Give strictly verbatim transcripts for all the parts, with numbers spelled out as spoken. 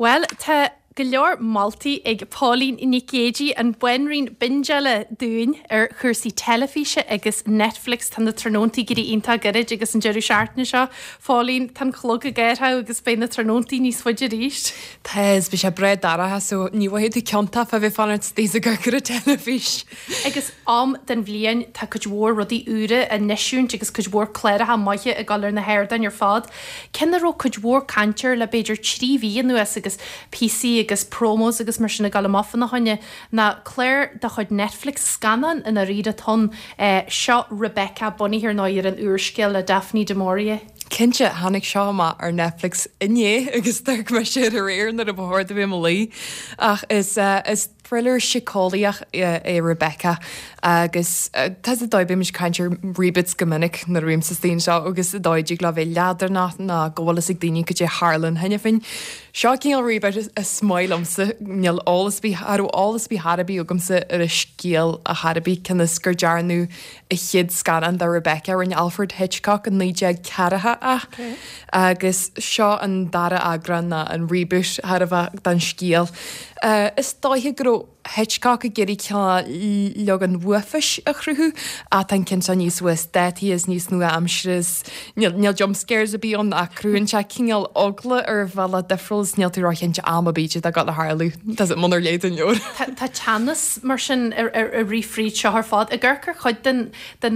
Well, tá go leor Maltaí ag Pauline Inicéji an buinrín bingeala dúin ar chuirsaí telefíse agus Netflix tan na tróntaí gurí ionta garid agus an Jerry Shartna seo Pauline tan chlog a gairtha agus bé na tróntaí níos fuide ríist. Tás be sé bred daratha so níhaid tú ceanta fa bheith fanart tíos a gur a telefís. Agus am den bblion tá chud mhór rudí ure a neisiúnt agus chud mhór cléiretha maithe a galir na hairdan ar fád. Cinnaró chud mhór cantir le beidir trí bhíon nuas agus P C agus promos agus mar sinna galamafan na haine na Claire da chud Netflix scanan in a ríad ton uh, seo Rebecca Bunny hir náir an úrscil a Daphne du Maurier. Cinse hánig seáma ar Netflix inné agus tuach mar sé a réir na a bhir a bhí lí ach is uh, is thriller sicóíach é Rebecca agus tá a dóid béimiis caiintir ribit gomininic na riim sa tíon seo agus a dóidig le bheith leadar ná na gohlas ag daine go dé Harlan henne fin seo cíal ribit a smáilmsa neal álas bí arú álas bí Harbí agamsa ar a scéal a Harbí cinna gur dearnú i chiad scanan de Rebecca ar an Alfred Hitchcock an líide cearatha ach agus seo an dara agran na an reboot har a bheith den scéal. Uh, is dóithe go Hitchcock a géirí ceanna leag an bhuafis a chruthú a tan cin san níos was détí is níos nua amsris níl jumpscares a bí an a cruúin se cíal ogla ar bhela defriils níl tú ráchéint am a bíide a gal a Harlú. Tás it munar léad an leor. Tá teannas mar sin ar a rifríd seo ar fád a ggurchar chuid den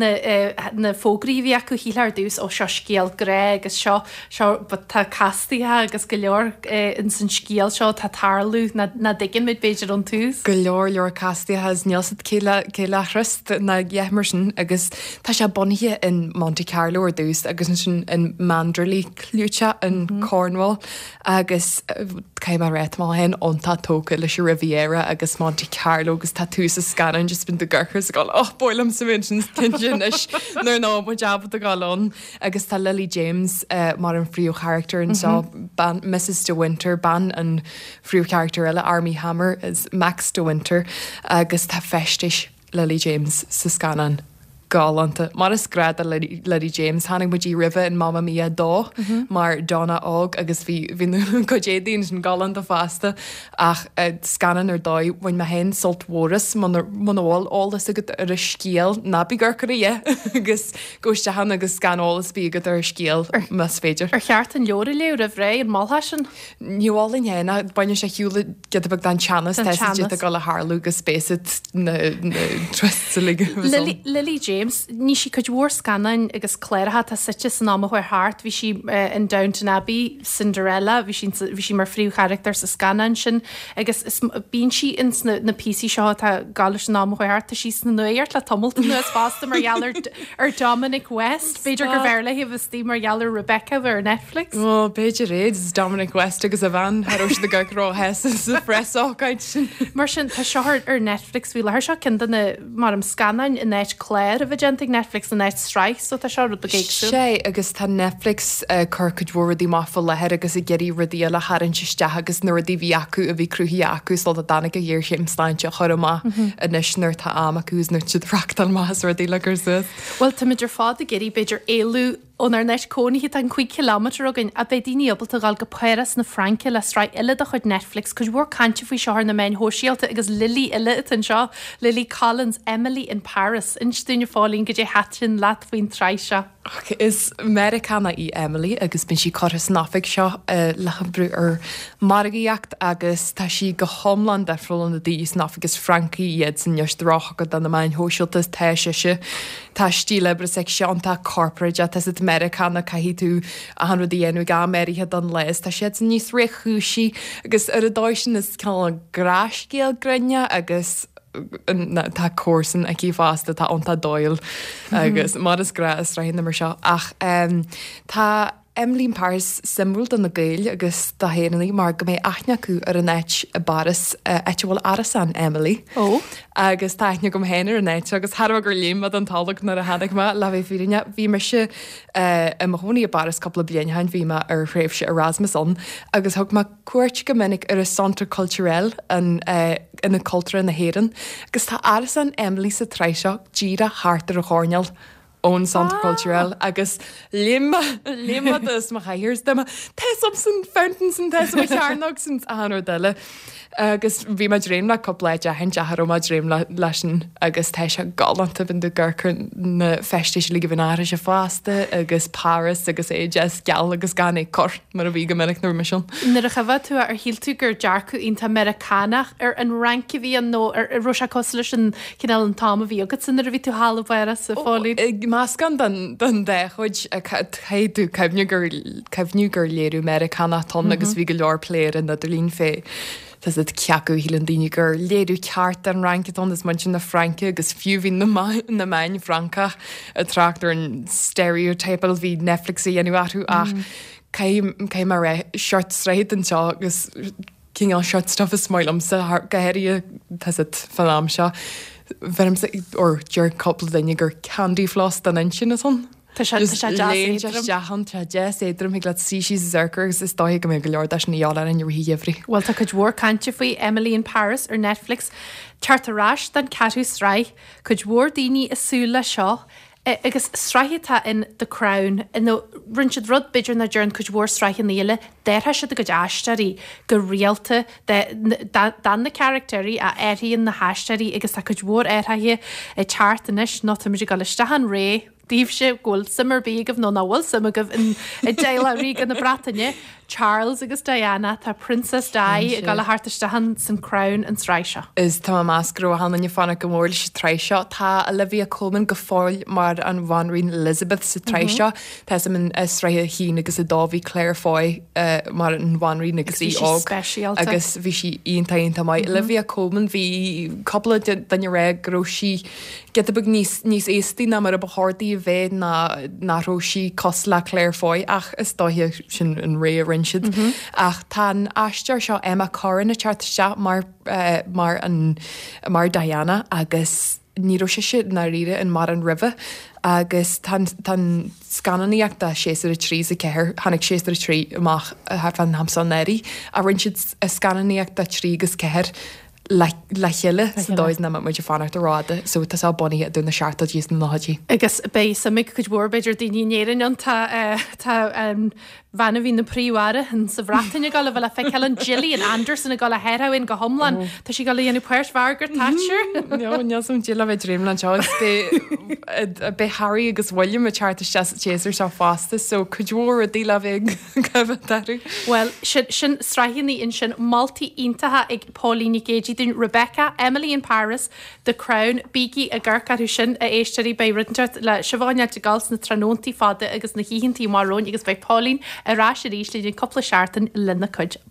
na fógraí acu híar dús ó seo scéal gré agus seo seo tá castaithe agus go leor in san scéal seo tá tarlú na diggin mid beidir an tús. Go leor leor castí has nealsad céile christ na gheimmarsin agus tá sé bonithe in Monte Carlo ar dús agus sin in Manderley clúte in mm-hmm. Cornwall agus céim a réit má hen ontá tóca leis Riviera agus Monte Carlo agus tá tús a scanan just bin de gurchas gáil oh boilam sa vincin tin is nuair ná mu jabba a gáán agus tá Lily James uh, mar an friú character an mm-hmm. so Missus De Winter ban an friú character eile Armie Hammer is Max De Winter agus tá festis Lily James sa scanan gáanta. Mar is grad a Lily, Lily James hánig mu dí rive in Mamma Mia dó mm-hmm. mar Donna Og agus bhí go dédaon an gáanta fásta ach uh, scanan ar dóid bhain me hen solt mhras man bháil álas agad ar a scéal nabí gurcarí agus goiste han agus scanálas bí agad ar scéal mas féidir. Ar cheart an leor leor a bhré an máthaisin? Níháilin héna baine sé hiúla get bag dan Chanas teiste a gáil a Harlú agus spésid na trust Lily, Lily James ní si chud mhór scanan agus cléiretha tá site san ná chuir hart bhí si uh, in Downton Abbey Cinderella bhí si mar friú character sa scanan sin agus bín si in na, na P C seo tá galir san ná chuir hart tá si na nuirt le tomulta nuas fásta mar gealar ar Dominic West beidir gur bhéir le hih tí mar gealar Rebecca ar Netflix. Ó beidir réad is Dominic West agus a bhain Harró de garrá hes sa fresáid sin. Mar sin tá seoir ar Netflix bhí leir seo cin duna mar am scanan in éit Claire a bheitgentig Netflix a Night Strike so tá seo rud a géicsú. sé agus tá Netflix chur chud mhórdí máfa lehead agus i geirí rudí le harann sisteach agus nuair dí bhí acu a bhí cruí acu sol a danig a dhéir chéim sláinte chorma a nisnar tá am acús nu siad frachtal más rudí legur suas. Well tá idir fád a geirí beidir éú ón ar neis cónaí an chuig kilometr agin a bheith daoine abal a gáil go péras na Franke le sráid ile a chud Netflix chud mhór cante faoi seoir na main hóisialta agus Lily ile an seo Lily Collins Emily in Paris instúne fálín go dé hatin leat faoin tráise. Is Americana í Emily agus bin si choras náfik seo lechanbrú ar margaíocht agus tá si go homlan defriil an dís náfigus Frankie iad san neostrách go an na main hóisialtas teise se tá stíle bre seg seanta corporate a tas Americana caihí tú a hanú dhéanú ga Amerithe don les tá siad san níos ré chúsí agus ar a dáisisin is cean gráscéal grenne agus tá cósan a cí fásta tá onta dóil agus mar is gra is rahin mar seo ach um, tá Emily in Paris simúil an na gail agus tá héanaí mar go méid aithne acu ar an éit a baras éitehil aras an Emily ó agus táithne gom héanaar an éit agus Har gur líam an talach nar a hanig má le bhéh fíine bhí mar se i mohoní a baras coppla blianain bhí me ar réibh se Erasmuson agus thug má cuairt go minic ar a Centre Culturel an ina cultúra na héan agus tá aras an Emily sa treiseach díra háart ar a chóneal ón Centre Culturel agus lima lima is mar chahirs de Tes op san fountains an tes chearnog san anar deile. agus bhí ma dream le copléide hen deharm a dream leisin agus te se galanta bin de ggurcur na festéisi lí go bhnáir se fásta agus Paris agus é jazz geall agus gan é cor mar a bhí go minic nó mission. Nar a chafah tú ar híl tú gur dearcú inta Americanach ar an ranki bhí an nó ar Rosa Coslis an cinál an tám a bhí agus san ar a bhí tú halahhaire sa fálaí. Más gan den dé chuid chéadú cebhniú gur léirú Americanach ton agus bhí go leor pléir in na do lín fé. Tás it ceacu hílan daoine gur léadú ceart an ranketón is man sin na Franke agus fiú hín na main Francach a trachtar an stereotypal hí Netflix a dhéanú atú ach cé mar ré seart sréid an seo agus cin an seart stuff is smáilm sa gahéirí tás it fanám seo bhem or dúir coppla daine gur candy floss den an sin son. Tá dehan tre jazz éidirm hi glad sí sí zircurs is dóigh go mé go leor deis na eála an ruí dhéhrí. Well tá chud mhór cante faoi Emily in Paris ar Netflix Tartarrás den catú sráith chud mhór daoine asúla seo agus sráithetá in The Crown in rinsead rud beidir na dúrn chud mhór sráith in íile déirtha si go eisteí go rialta dan na characterí a éiríonn na heisteí agus tá chud mhór éirthaithe i teartanis nó tá muidir go leistehan ré Díobh sé ghil simar bíagah nó bhfuil simagah in déile rí gan na Bretainne, Charles agus Diana tá Princess Di gal le hartaistehan san Crown an sráise. Is tá máscrú hanna fanna go mór sé treiseo tá Olivia Colman go fáil mar an bhanrín Elizabeth sa treiseo Tá min sráithe hí agus a dáhí Claire Foy mar an bhanrín agus í ág agus bhí si ontaonnta mai. Olivia Colman bhí coppla danne ré groí get bug níos níos éistí na mar a bethirdaí bheith na róí cos le Claire Foy ach is dóthe sin an ré rinsead ach tá aisteir seo Emma Corrin na teartiste mar mar an mar Diana agus níró sé siad na riire in mar an ribh agus tan scanaíach de séar a trí a ceir hanig séar a trí amach fan hamsan neirí a rinsead scanaíach de trí agus ceir le chiile dóid na muidir fannacht aráda, so tá á buí a dúna seaartta díos na nádí. Agus bé sam mic chud mór beidir daoinéan an tá bhena hí na príomhhare an sa bhreatainine gal bhfuil a feiceil an Gillian Anderson a gal a heroin go homlan, Tá sí gal dhéanú puirtmhargur Thatcher? No, nesom Jill a bheith dreamland seo be Harry agus William a charta séar se fásta, so chudúór a díla bhéh gohtarú. Well, sin sráithíí in sin maltaí iontathe ag Paulíní Géidí dún Rebecca, Emily in Paris, The Crown, Bíí a ggurcarú sin a éisteirí bei Ritart le sibháineart de gals na tróntaí fada agus na híhintí marrón agus bheith Paulín ará sé ríéis le coppla seaartan lena chuid.